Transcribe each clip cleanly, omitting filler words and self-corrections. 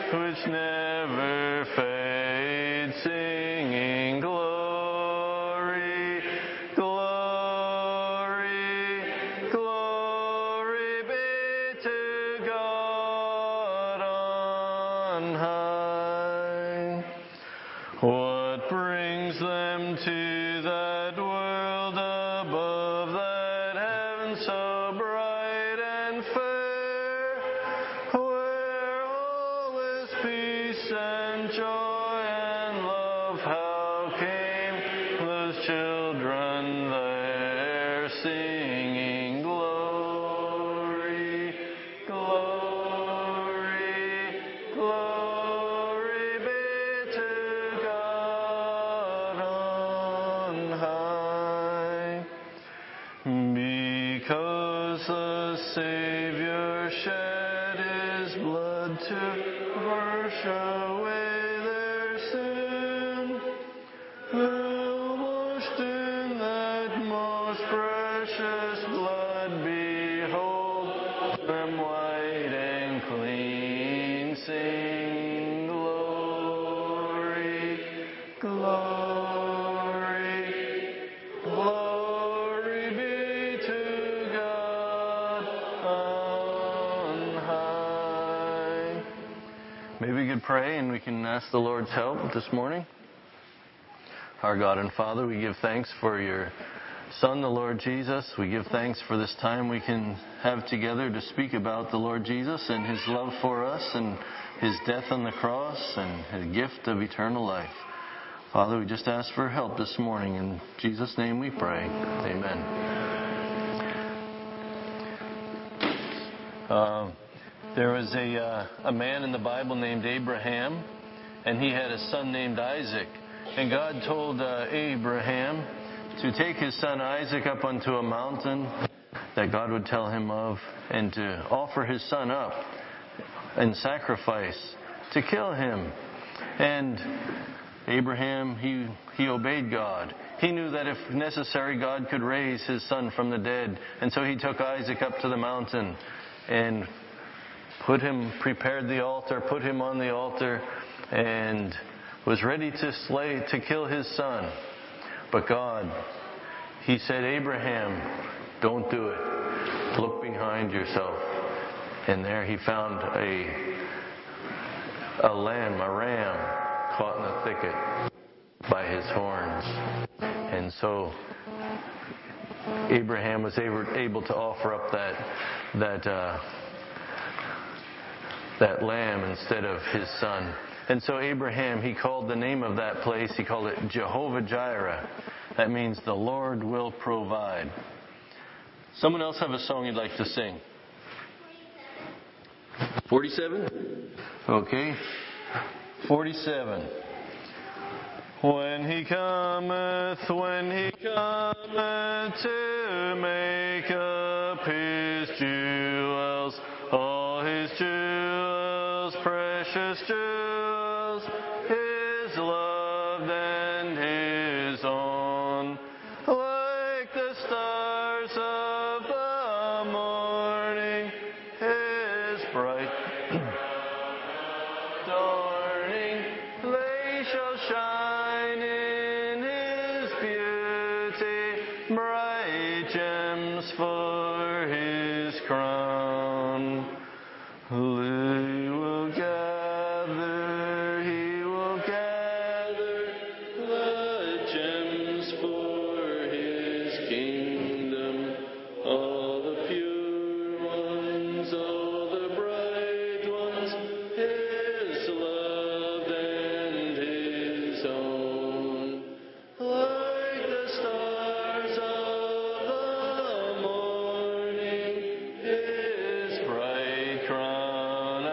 which never fades, singing glory, glory, glory be to God on high. What brings them to that world above, that heaven so bright and fair, where all is peace and joy and love? How came those children there, singing glory, glory, glory be to God on high? Because the Savior shed His blood to wash away their sin, they'll washed in that most precious blood, behold them white and clean, sing glory, glory, glory be to God on high. Maybe we could pray and we can ask the Lord's help this morning. Our God and Father, we give thanks for your Son, the Lord Jesus. We give thanks for this time we can have together to speak about the Lord Jesus and His love for us and His death on the cross and His gift of eternal life. Father, we just ask for help this morning. In Jesus' name we pray. Amen. There was a man in the Bible named Abraham, and he had a son named Isaac. And God told Abraham to take his son Isaac up onto a mountain that God would tell him of, and to offer his son up in sacrifice, to kill him. And Abraham, he obeyed God. He knew that if necessary, God could raise his son from the dead. And so he took Isaac up to the mountain and prepared the altar, put him on the altar, and was ready to kill his son. But God, He said, Abraham, don't do it. Look behind yourself. And there he found a ram caught in a thicket by his horns. And so Abraham was able to offer up that lamb instead of his son. And so Abraham, he called the name of that place, he called it Jehovah Jireh. That means the Lord will provide. Someone else have a song you'd like to sing? 47? Okay. 47. When he cometh to make up his jewels, all his jewels, precious jewels, his loved and his own, like the stars of the morning, his bright dawning, they shall shine in his beauty, bright gems for his crown. He will gather the gems for his kingdom, all the pure ones, all the bright ones, his loved and his own, like the stars of the morning, his bright crown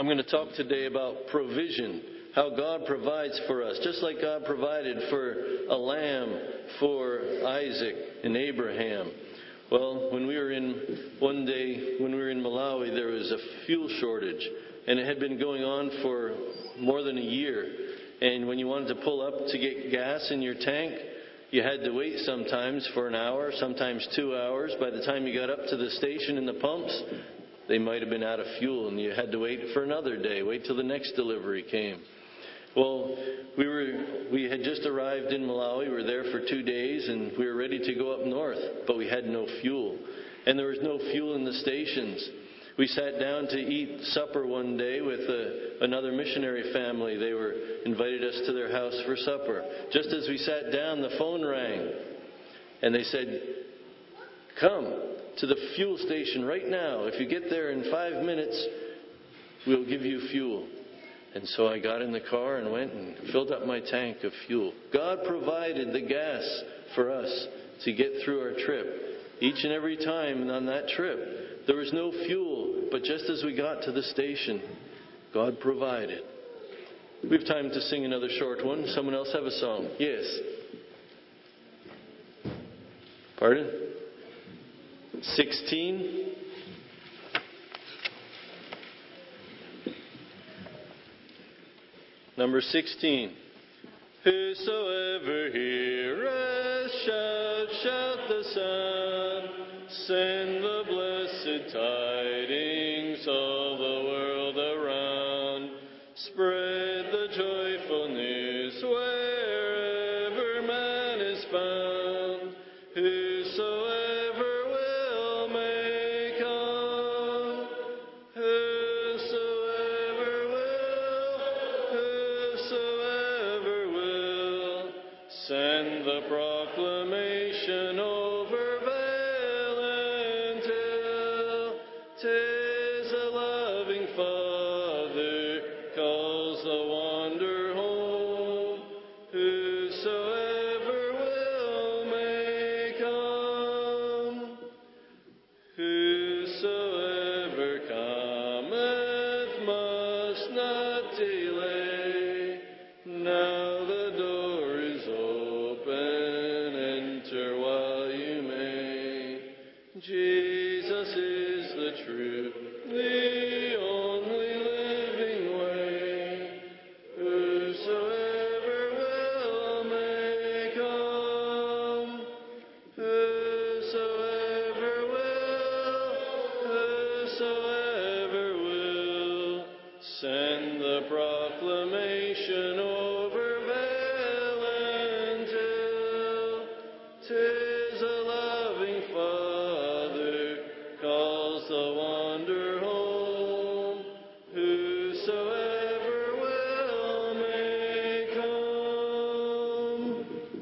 going to talk today about provision, how God provides for us, just like God provided for a lamb for Isaac and Abraham. Well, one day when we were in Malawi, there was a fuel shortage, and it had been going on for more than a year. And when you wanted to pull up to get gas in your tank, you had to wait sometimes for an hour, sometimes 2 hours. By the time you got up to the station and the pumps, they might have been out of fuel, and you had to wait for another day, wait till the next delivery came. Well, we had just arrived in Malawi. We were there for 2 days, and we were ready to go up north, but we had no fuel. And there was no fuel in the stations. We sat down to eat supper one day with another missionary family. They invited us to their house for supper. Just as we sat down, the phone rang, and they said, "Come to the fuel station right now. If you get there in 5 minutes, we'll give you fuel." And so I got in the car and went and filled up my tank of fuel. God provided the gas for us to get through our trip. Each and every time on that trip, there was no fuel, but just as we got to the station, God provided. We have time to sing another short one. Someone else have a song? Yes. Pardon? 16? Number 16. Whosoever heareth shout the Son, send the blessed tidings of the world around, spread the joyful news wherever man is found. Whosoever will may come, whosoever will, send the proclamation over vale and hill. 'Tis a loving Father calls the wanderer home. Whosoever will may come. Whosoever cometh must not delay. Now the door is open, enter while you may. Jesus is the truth, the only living way. Whosoever will may come. Whosoever will, send the proclamation over vale and hill. 'Tis a loving Father calls the wanderer home. Whosoever will may come.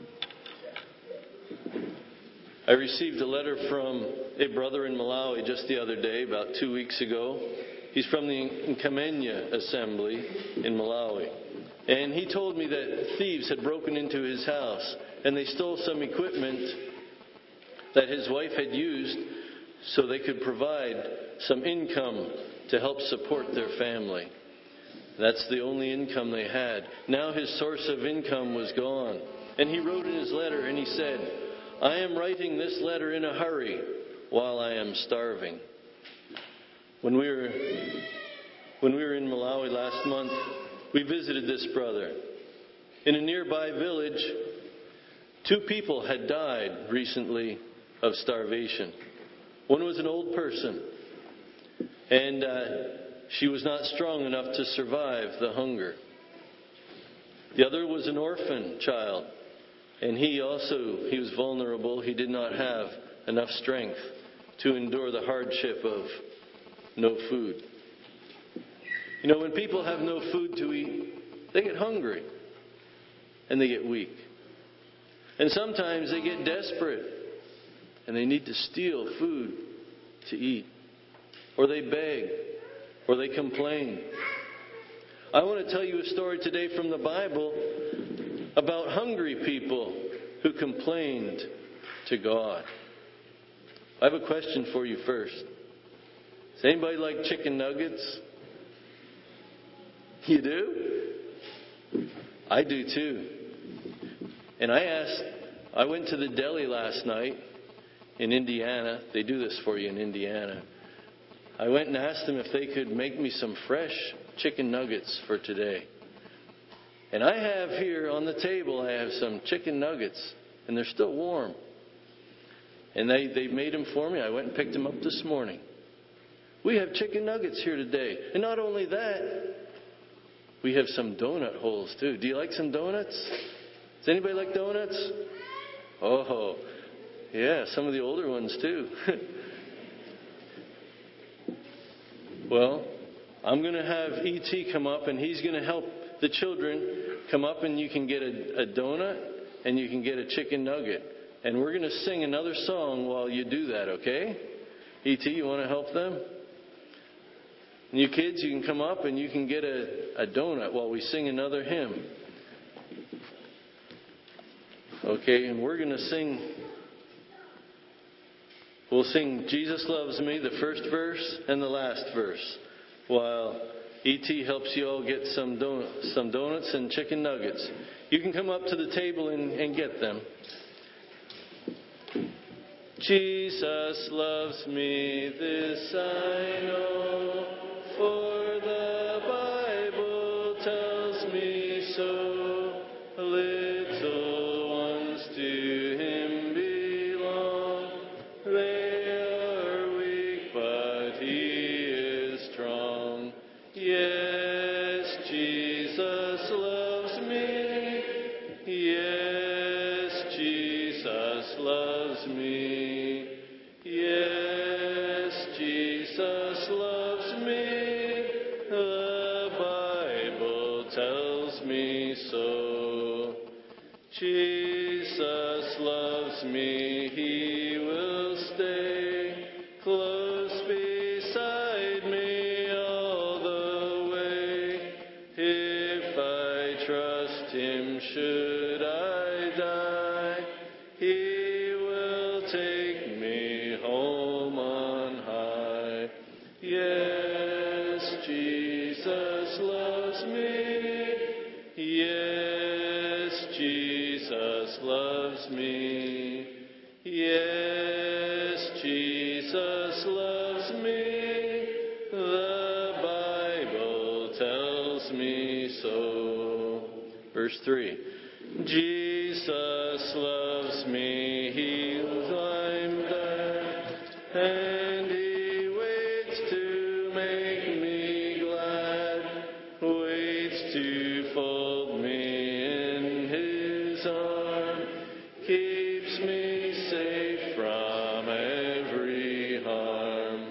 I received a letter from a brother in Malawi just the other day, about 2 weeks ago. He's from the Nkamenya Assembly in Malawi. And he told me that thieves had broken into his house and they stole some equipment that his wife had used so they could provide some income to help support their family. That's the only income they had. Now his source of income was gone. And he wrote in his letter and he said, "I am writing this letter in a hurry while I am starving." When we were in Malawi last month, we visited this brother. In a nearby village, 2 people had died recently of starvation. One was an old person, and she was not strong enough to survive the hunger. The other was an orphan child, and he was vulnerable. He did not have enough strength to endure the hardship of no food. You know, when people have no food to eat, they get hungry and they get weak. And sometimes they get desperate and they need to steal food to eat. Or they beg, or they complain. I want to tell you a story today from the Bible about hungry people who complained to God. I have a question for you first. Does anybody like chicken nuggets? You do? I do too. And I went to the deli last night in Indiana. They do this for you in Indiana. I went and asked them if they could make me some fresh chicken nuggets for today. And I have here on the table, I have some chicken nuggets, and they're still warm. And they made them for me. I went and picked them up this morning. We have chicken nuggets here today. And not only that, we have some donut holes too. Do you like some donuts? Does anybody like donuts? Oh, yeah, some of the older ones too. Well, I'm going to have E.T. come up, and he's going to help the children come up, and you can get a donut and you can get a chicken nugget. And we're going to sing another song while you do that, okay? E.T., you want to help them? And you kids, you can come up and you can get a donut while we sing another hymn. Okay, and we're going to sing. We'll sing Jesus Loves Me, the first verse and the last verse, while E.T. helps you all get some donuts and chicken nuggets. You can come up to the table and get them. Jesus loves me, this I know, for the Bible tells me so. Little ones to Him belong. They are weak, but He is strong. Yes, Jesus loves me. Yes, Jesus loves me. Yes, Jesus loves me. The Bible tells me so. Jesus loves me. He will stay close beside me all the way. If I trust Him, should I die, He will take me home on high. Yes, Jesus loves me. Yes, Jesus loves me. Yes, Jesus loves me. The Bible tells me so. Verse 3. Jesus loves me. He climbed up and He waits to make me glad. Waits to fold me in His arm. Keeps me safe from every harm.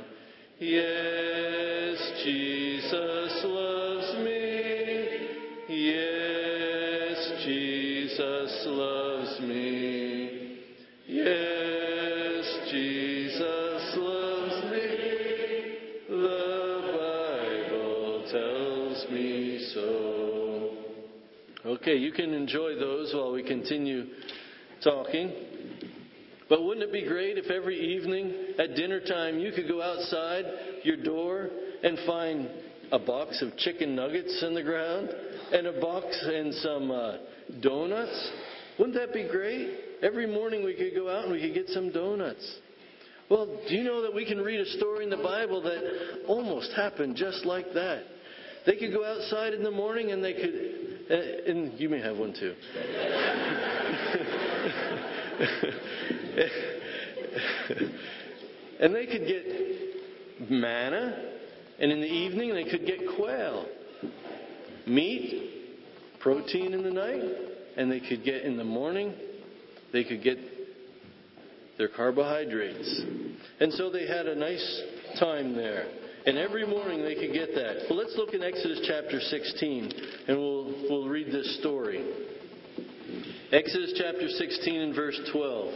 Yes, Jesus loves me. Yes, Jesus loves me. Yes, Jesus loves me. The Bible tells me so. Okay, you can enjoy those while we continue talking. But wouldn't it be great if every evening at dinner time you could go outside your door and find a box of chicken nuggets in the ground and a box and some donuts? Wouldn't that be great? Every morning we could go out and we could get some donuts. Well, do you know that we can read a story in the Bible that almost happened just like that? They could go outside in the morning and they could, and you may have one too. And they could get manna, and in the evening they could get quail. Meat, protein in the night, and they could get in the morning, they could get their carbohydrates. And so they had a nice time there. And every morning they could get that. Well, let's look in Exodus chapter 16, and we'll read this story. Exodus chapter 16 and verse 12.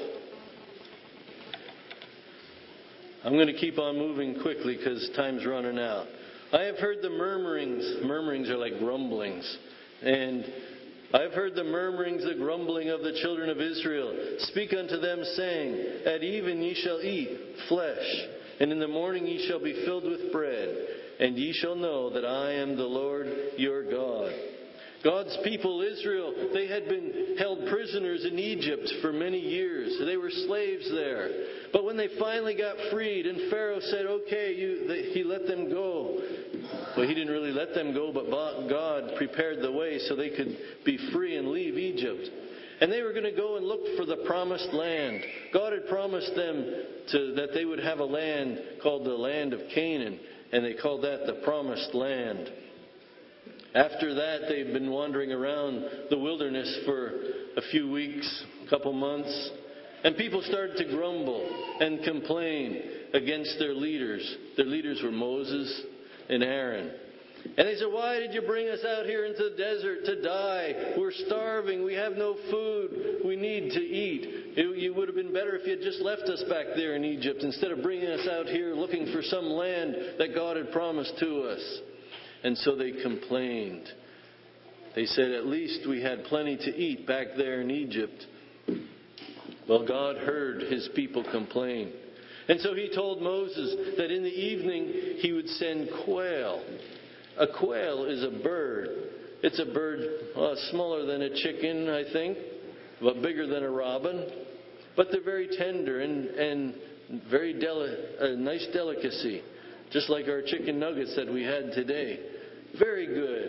I'm going to keep on moving quickly because time's running out. I have heard the murmurings. Murmurings are like grumblings. And I have heard the murmurings, the grumbling of the children of Israel. Speak unto them, saying, At even ye shall eat flesh, and in the morning ye shall be filled with bread. and ye shall know that I am the Lord your God. God's people, Israel, they had been held prisoners in Egypt for many years. They were slaves there. But when they finally got freed, and Pharaoh said, okay, he let them go. Well, he didn't really let them go, but God prepared the way so they could be free and leave Egypt. And they were going to go and look for the promised land. God had promised them that they would have a land called the land of Canaan, and they called that the promised land. After that, they've been wandering around the wilderness for a few weeks, a couple months, and people started to grumble and complain against their leaders. Their leaders were Moses and Aaron. And they said, why did you bring us out here into the desert to die? We're starving. We have no food. We need to eat. It would have been better if you had just left us back there in Egypt instead of bringing us out here looking for some land that God had promised to us. And so they complained. They said, at least we had plenty to eat back there in Egypt. Well, God heard His people complain. And so He told Moses that in the evening He would send quail. A quail is a bird. It's a bird smaller than a chicken, I think, but bigger than a robin. But they're very tender and very a nice delicacy, just like our chicken nuggets that we had today. Very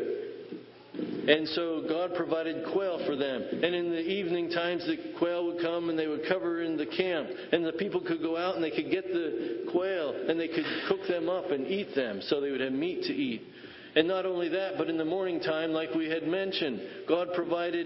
good. And so God provided quail for them. And in the evening times, the quail would come and they would cover in the camp. And the people could go out and they could get the quail and they could cook them up and eat them so they would have meat to eat. And not only that, but in the morning time, like we had mentioned, God provided,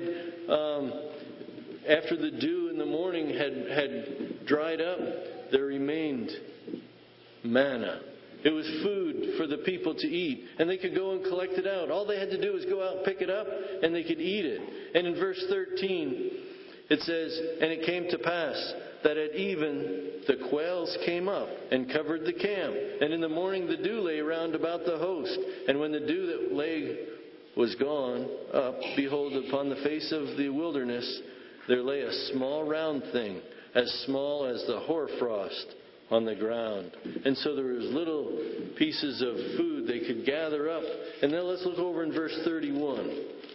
after the dew in the morning had dried up, there remained manna. It was food for the people to eat. And they could go and collect it out. All they had to do was go out and pick it up, and they could eat it. And in verse 13, it says, and it came to pass that at even the quails came up and covered the camp. And in the morning the dew lay round about the host. And when the dew that lay was gone up, behold, upon the face of the wilderness there lay a small round thing, as small as the hoarfrost on the ground. And so there was little pieces of food they could gather up. And then let's look over in verse 31.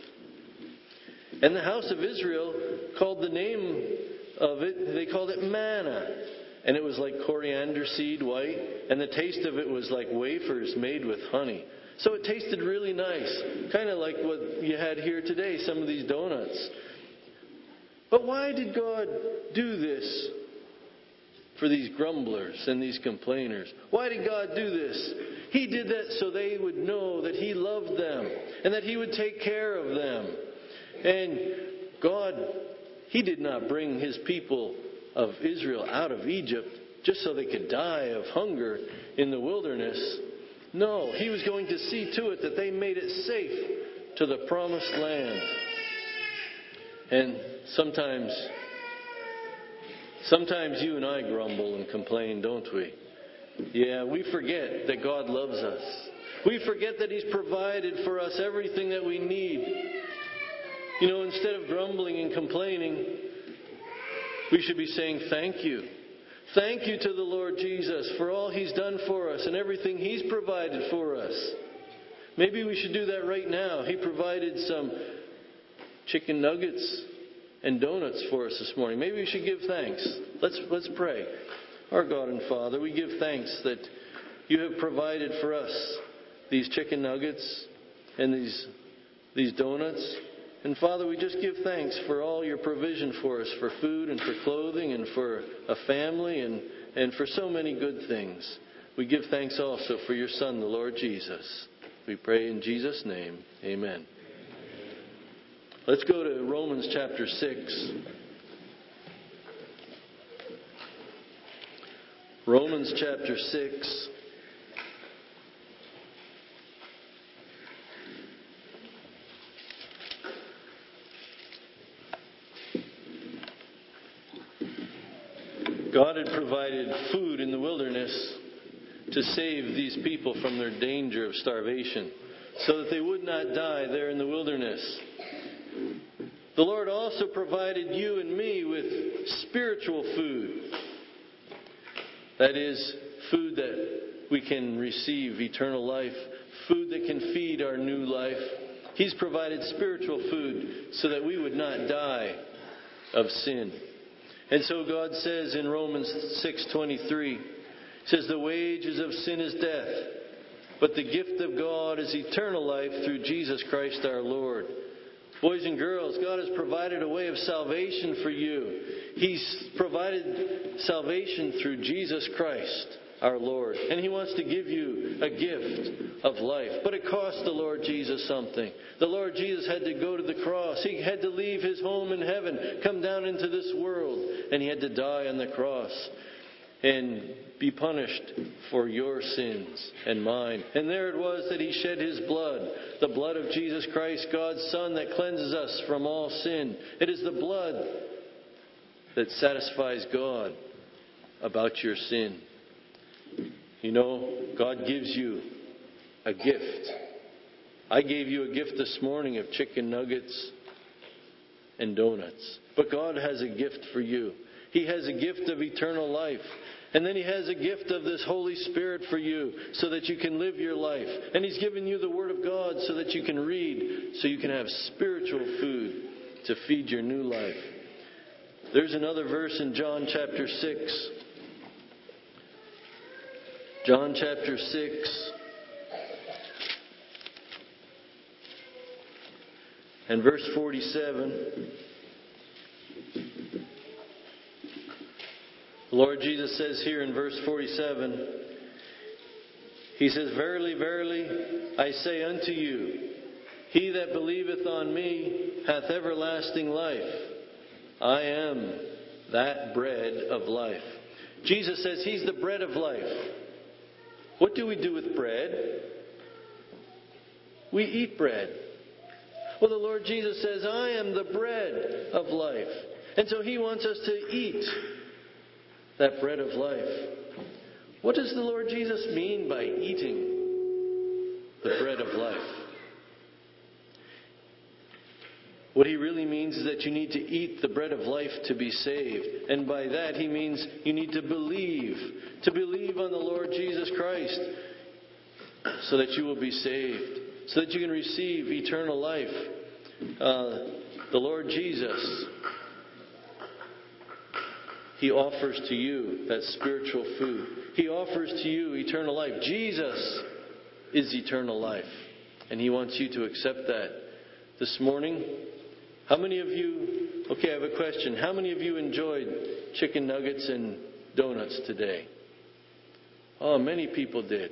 And the house of Israel called the name of it, they called it manna. And it was like coriander seed white. And the taste of it was like wafers made with honey. So it tasted really nice. Kind of like what you had here today, some of these donuts. But why did God do this for these grumblers and these complainers? Why did God do this? He did that so they would know that He loved them and that He would take care of them. And God, He did not bring His people of Israel out of Egypt just so they could die of hunger in the wilderness. No, He was going to see to it that they made it safe to the promised land. And sometimes you and I grumble and complain, don't we? Yeah, we forget that God loves us. We forget that He's provided for us everything that we need. You know, instead of grumbling and complaining, we should be saying thank you. Thank you to the Lord Jesus for all He's done for us and everything He's provided for us. Maybe we should do that right now. He provided some chicken nuggets and donuts for us this morning. Maybe we should give thanks. Let's pray. Our God and Father, we give thanks that You have provided for us these chicken nuggets and these donuts. And Father, we just give thanks for all Your provision for us, for food and for clothing and for a family and for so many good things. We give thanks also for Your Son, the Lord Jesus. We pray in Jesus' name. Amen. Let's go to Romans chapter 6. Romans chapter 6. God had provided food in the wilderness to save these people from their danger of starvation, so that they would not die there in the wilderness. The Lord also provided you and me with spiritual food. That is, food that we can receive eternal life, food that can feed our new life. He's provided spiritual food so that we would not die of sin. And so God says in Romans 6:23, He says, the wages of sin is death, but the gift of God is eternal life through Jesus Christ our Lord. Boys and girls, God has provided a way of salvation for you. He's provided salvation through Jesus Christ our Lord. And He wants to give you a gift of life. But it cost the Lord Jesus something. The Lord Jesus had to go to the cross. He had to leave His home in heaven, come down into this world, and He had to die on the cross and be punished for your sins and mine. And there it was that He shed His blood, the blood of Jesus Christ, God's Son, that cleanses us from all sin. It is the blood that satisfies God about your sin. You know, God gives you a gift. I gave you a gift this morning of chicken nuggets and donuts. But God has a gift for you. He has a gift of eternal life. And then He has a gift of this Holy Spirit for you so that you can live your life. And He's given you the Word of God so that you can read, so you can have spiritual food to feed your new life. There's another verse in John chapter 6. John chapter 6 and verse 47. The Lord Jesus says here in verse 47, He says, Verily, verily, I say unto you, he that believeth on me hath everlasting life. I am that bread of life. Jesus says He's the bread of life. What do we do with bread? We eat bread. Well, the Lord Jesus says, I am the bread of life. And so He wants us to eat that bread of life. What does the Lord Jesus mean by eating the bread of life? What He really means is that you need to eat the bread of life to be saved. And by that He means you need to believe on the Lord Jesus Christ so that you will be saved, so that you can receive eternal life. The Lord Jesus, He offers to you that spiritual food. He offers to you eternal life. Jesus is eternal life. And He wants you to accept that. This morning, how many of you, okay, I have a question. How many of you enjoyed chicken nuggets and donuts today? Oh, many people did.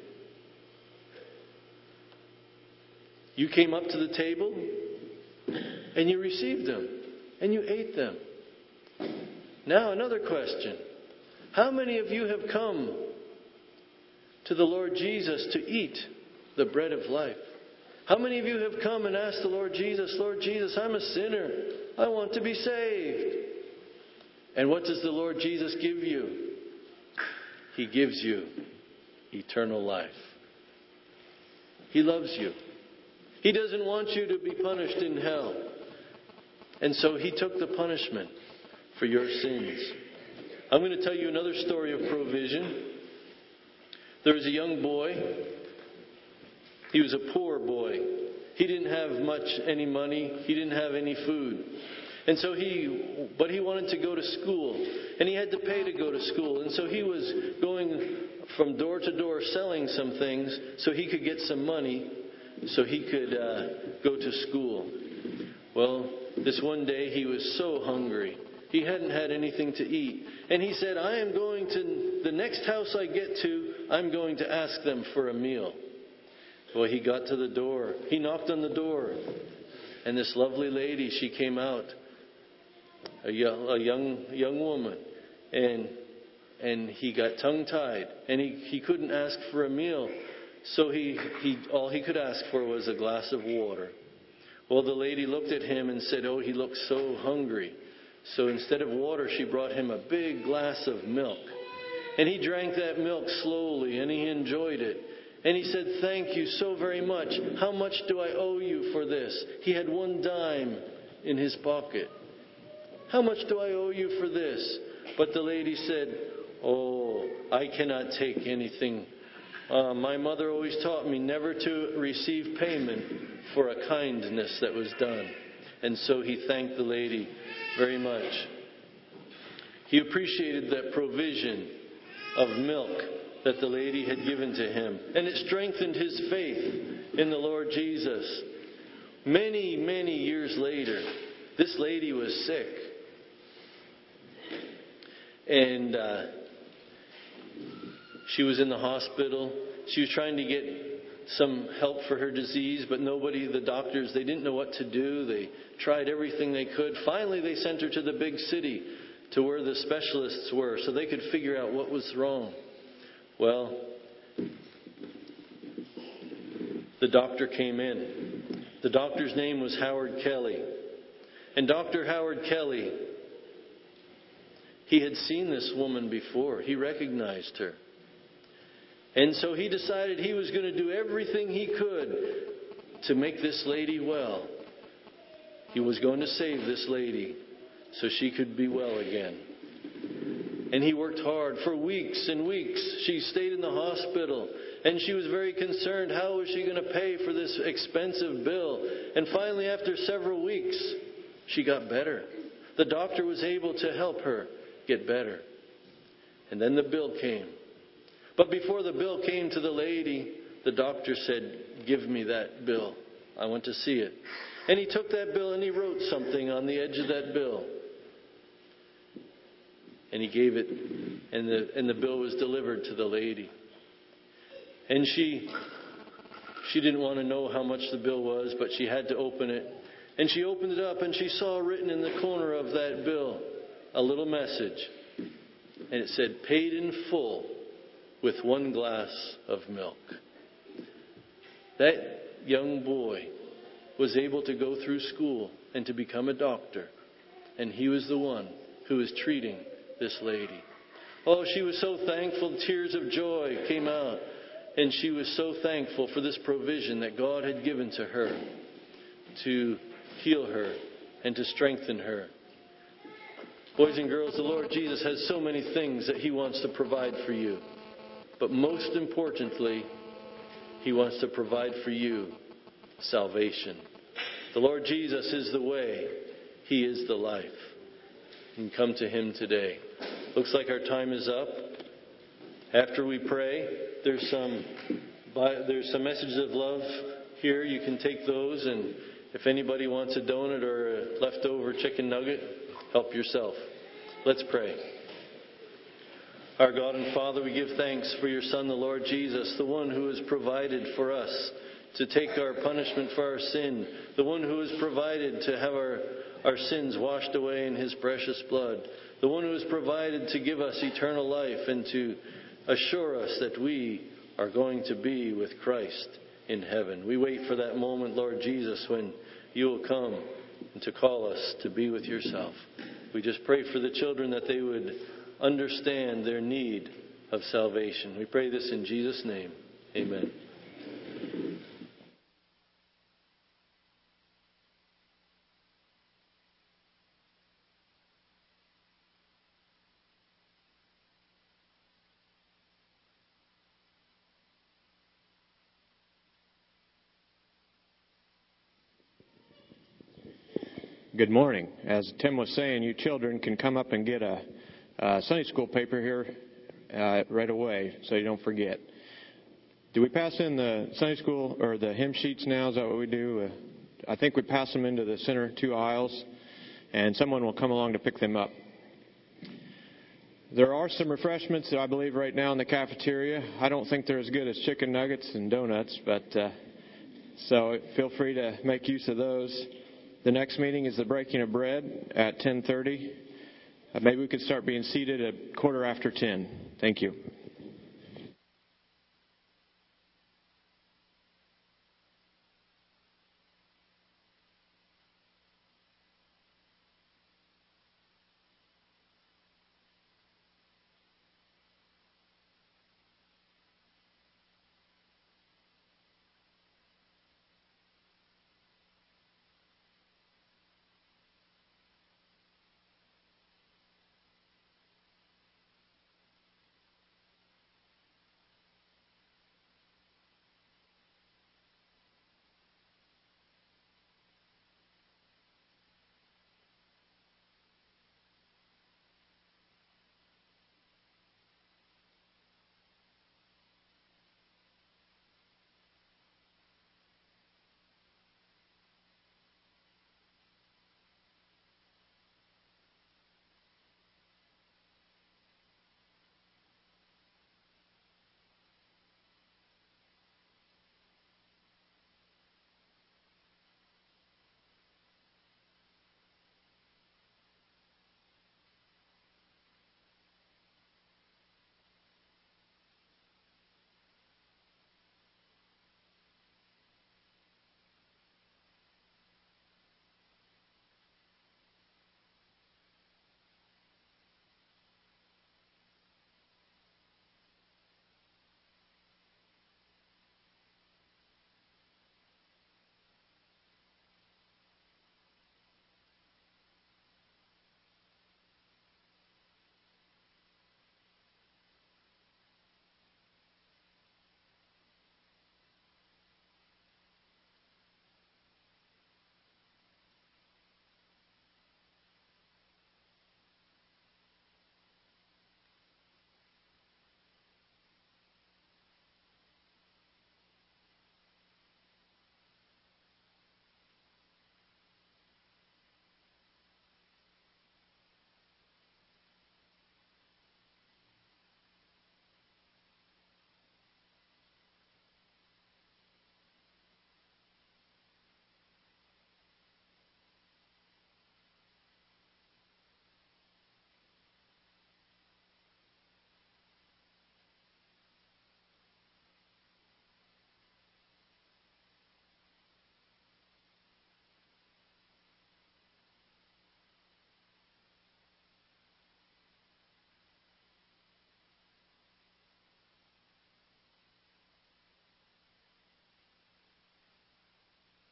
You came up to the table and you received them and you ate them. Now another question. How many of you have come to the Lord Jesus to eat the bread of life? How many of you have come and asked the Lord Jesus, I'm a sinner. I want to be saved. And what does the Lord Jesus give you? He gives you eternal life. He loves you. He doesn't want you to be punished in hell. And so He took the punishment for your sins. I'm going to tell you another story of provision. There was a young boy. He was a poor boy. He didn't have any money. He didn't have any food. And so but he wanted to go to school. And he had to pay to go to school. And so he was going from door to door selling some things so he could get some money so he could go to school. Well, this one day he was so hungry. He hadn't had anything to eat. And he said, I am going to the next house I get to, I'm going to ask them for a meal. Well, he got to the door. He knocked on the door. And this lovely lady, she came out. A young woman. And he got tongue-tied. And he couldn't ask for a meal. So all he could ask for was a glass of water. Well, the lady looked at him and said, oh, he looks so hungry. So instead of water, she brought him a big glass of milk. And he drank that milk slowly, and he enjoyed it. And he said, thank you so very much. How much do I owe you for this? He had one dime in his pocket. How much do I owe you for this? But the lady said, oh, I cannot take anything My mother always taught me never to receive payment for a kindness that was done. And so he thanked the lady very much. He appreciated that provision of milk that the lady had given to him. And it strengthened his faith in the Lord Jesus. Many, many years later, this lady was sick. And she was in the hospital. She was trying to get some help for her disease, but the doctors, they didn't know what to do. They tried everything they could. Finally, they sent her to the big city, to where the specialists were, so they could figure out what was wrong. Well, the doctor came in. The doctor's name was Howard Kelly. And Dr. Howard Kelly, he had seen this woman before. He recognized her. And so he decided he was going to do everything he could to make this lady well. He was going to save this lady so she could be well again. And he worked hard for weeks and weeks. She stayed in the hospital, and she was very concerned. How was she going to pay for this expensive bill? And finally, after several weeks, she got better. The doctor was able to help her get better. And then the bill came. But before the bill came to the lady, the doctor said, "Give me that bill. I want to see it." And he took that bill and he wrote something on the edge of that bill. And he gave it, and the bill was delivered to the lady. And she didn't want to know how much the bill was, but she had to open it. And she opened it up, and she saw written in the corner of that bill a little message. And it said, "Paid in full with 1 glass of milk." That young boy was able to go through school and to become a doctor. And he was the one who was treating this lady. Oh, she was so thankful. Tears of joy came out. And she was so thankful for this provision that God had given to her to heal her and to strengthen her. Boys and girls, the Lord Jesus has so many things that He wants to provide for you. But most importantly, He wants to provide for you salvation. The Lord Jesus is the way. He is the life. You can come to Him today. Looks like our time is up. After we pray, there's some messages of love here. You can take those, and if anybody wants a donut or a leftover chicken nugget, help yourself. Let's pray. Our God and Father, we give thanks for your Son, the Lord Jesus, the one who has provided for us to take our punishment for our sin, the one who has provided to have our sins washed away in His precious blood, the one who has provided to give us eternal life and to assure us that we are going to be with Christ in heaven. We wait for that moment, Lord Jesus, when you will come and to call us to be with yourself. We just pray for the children that they would understand their need of salvation. We pray this in Jesus' name. Amen. Good morning. As Tim was saying, you children can come up and get a Sunday school paper here right away so you don't forget. Do we pass in the Sunday school or the hymn sheets now? Is that what we do? I think we pass them into the center 2 aisles, and someone will come along to pick them up. There are some refreshments, I believe, right now in the cafeteria. I don't think they're as good as chicken nuggets and donuts, but so feel free to make use of those. The next meeting is the breaking of bread at 10:30. Maybe we could start being seated at 10:15. Thank you.